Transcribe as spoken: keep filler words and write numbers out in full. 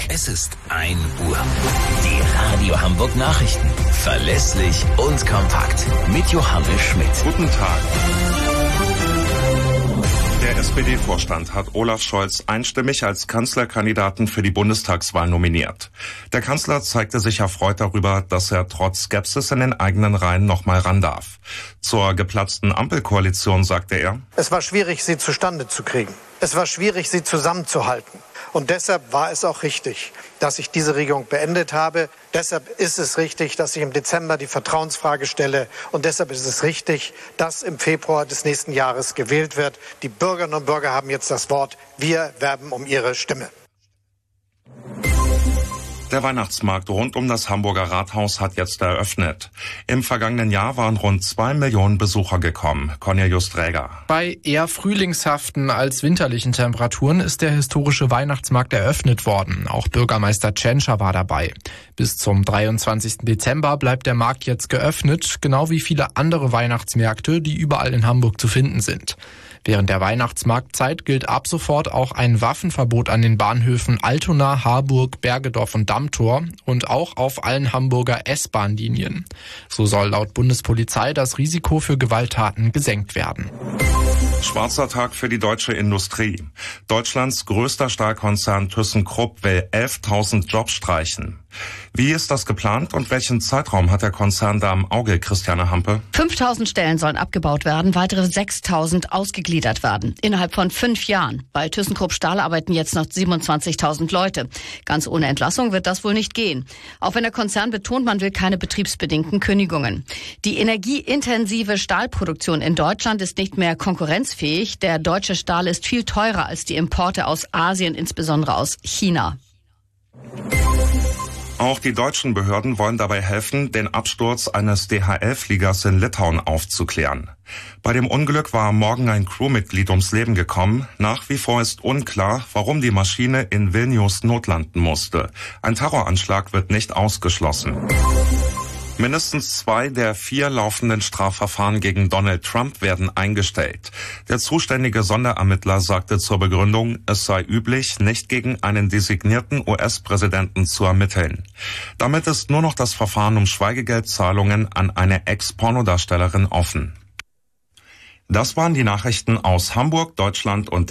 Es ist ein Uhr. Die Radio Hamburg Nachrichten. Verlässlich und kompakt. Mit Johannes Schmidt. Guten Tag. Der S P D-Vorstand hat Olaf Scholz einstimmig als Kanzlerkandidaten für die Bundestagswahl nominiert. Der Kanzler zeigte sich erfreut darüber, dass er trotz Skepsis in den eigenen Reihen noch mal ran darf. Zur geplatzten Ampelkoalition sagte er: Es war schwierig, sie zustande zu kriegen. Es war schwierig, sie zusammenzuhalten. Und deshalb war es auch richtig, dass ich diese Regierung beendet habe. Deshalb ist es richtig, dass ich im Dezember die Vertrauensfrage stelle. Und deshalb ist es richtig, dass im Februar des nächsten Jahres gewählt wird. Die Bürgerinnen und Bürger haben jetzt das Wort. Wir werben um ihre Stimme. Der Weihnachtsmarkt rund um das Hamburger Rathaus hat jetzt eröffnet. Im vergangenen Jahr waren rund zwei Millionen Besucher gekommen. Cornelius Träger. Bei eher frühlingshaften als winterlichen Temperaturen ist der historische Weihnachtsmarkt eröffnet worden. Auch Bürgermeister Tschentscher war dabei. Bis zum dreiundzwanzigsten Dezember bleibt der Markt jetzt geöffnet, genau wie viele andere Weihnachtsmärkte, die überall in Hamburg zu finden sind. Während der Weihnachtsmarktzeit gilt ab sofort auch ein Waffenverbot an den Bahnhöfen Altona, Harburg, Bergedorf und Dammtor und auch auf allen Hamburger S-Bahn-Linien. So soll laut Bundespolizei das Risiko für Gewalttaten gesenkt werden. Schwarzer Tag für die deutsche Industrie. Deutschlands größter Stahlkonzern ThyssenKrupp will elftausend Jobs streichen. Wie ist das geplant und welchen Zeitraum hat der Konzern da im Auge, Christiane Hampe? fünftausend Stellen sollen abgebaut werden, weitere sechstausend ausgegliedert werden. Innerhalb von fünf Jahren. Bei ThyssenKrupp Stahl arbeiten jetzt noch siebenundzwanzigtausend Leute. Ganz ohne Entlassung wird das wohl nicht gehen. Auch wenn der Konzern betont, man will keine betriebsbedingten Kündigungen. Die energieintensive Stahlproduktion in Deutschland ist nicht mehr konkurrenzfähig. Der deutsche Stahl ist viel teurer als die Importe aus Asien, insbesondere aus China. Auch die deutschen Behörden wollen dabei helfen, den Absturz eines D H L-Fliegers in Litauen aufzuklären. Bei dem Unglück war am Morgen ein Crewmitglied ums Leben gekommen. Nach wie vor ist unklar, warum die Maschine in Vilnius notlanden musste. Ein Terroranschlag wird nicht ausgeschlossen. Mindestens zwei der vier laufenden Strafverfahren gegen Donald Trump werden eingestellt. Der zuständige Sonderermittler sagte zur Begründung, es sei üblich, nicht gegen einen designierten U S-Präsidenten zu ermitteln. Damit ist nur noch das Verfahren um Schweigegeldzahlungen an eine Ex-Pornodarstellerin offen. Das waren die Nachrichten aus Hamburg, Deutschland und